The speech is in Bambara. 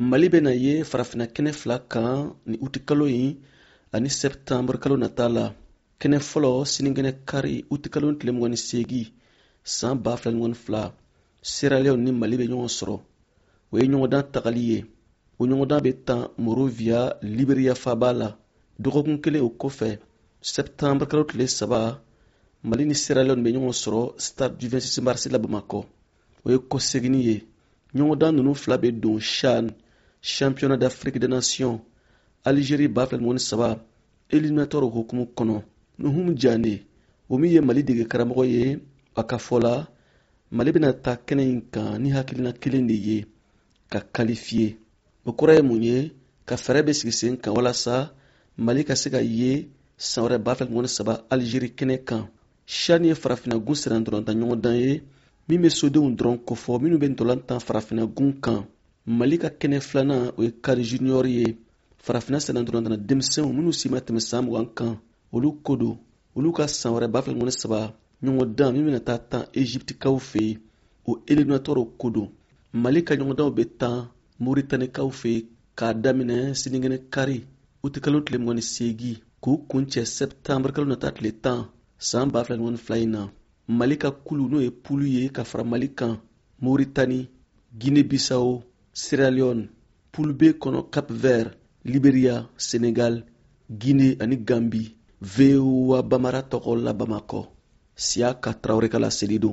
Mali bena ye farafina kɛnɛ fila kan ni uti kalo yi ani septembre kalo nata la. Kɛnɛ fɔlɔ sinikɛnɛ kari uti kalo tile 28 san 2022 Sierra Leone ni Mali be ɲɔgɔn sɔrɔ. O ye ɲɔgɔndan tagali ye. O ɲɔgɔndan be tan Monrovia, Liberia faba la. Dɔgɔkun kelen o kɔfɛ septembre kalo tile 3 Mali ni Sierra Leone be ɲɔgɔn sɔrɔ stade du 26 mars la Bamakɔ. O ye kɔsegini ye. Ɲɔgɔndan nunu fila be don CHAN, Championnat d'Afrique des Nations, Algérie 2023 éliminatoire hukumu kɔnɔ. Nuhum Jane, o min ye Mali dege karamɔgɔ ye, a ka fɔ la Mali bena ta kɛnɛ in kan ni hakilina kelen de ye, ka qualifier. O kɔrɔ ye mun ye? Ka fɛrɛ be sigi sen kan walasa Mali ka se ka ye san wɛrɛ 2023 Algérie kɛnɛ kan. CHAN ye farafinagun sɛnɛdɔrɔn ta ɲɔgɔndan ye min be sodenw dɔrɔn kofɔ minnu be ntolantan farafinagun kan. Mali ka kɛnɛ filanan o ye CAN Junior ye. Farafina sɛnɛdɔrɔn tana denmisɛnw minnu si ma tɛmɛ san 20 kan. Olu ko don. Olu ka san wɛrɛ 2023 ɲɔgɔndan min bena taa tan Egyptikaw fe o éliminatoire ko don. Mali ka ɲɔgɔndanw be tan Mauritanikaw fe k'a daminɛ sinikɛnɛ kari uti kalo tile 28 k'u kuncɛ septembre kalo nata tile 10 san 2022 na. Mali ka kulu n'o ye pulu ye ka fara Mali kan Mauritanie, Guinée-Bissau, Sierra Leone, pulu B kɔnɔ Cap-Vert, Liberia, Senegal, Guinée ani Gambie. VOA Bamara tɔgɔ la Bamakɔ. Siaka Traoré ka laseli don.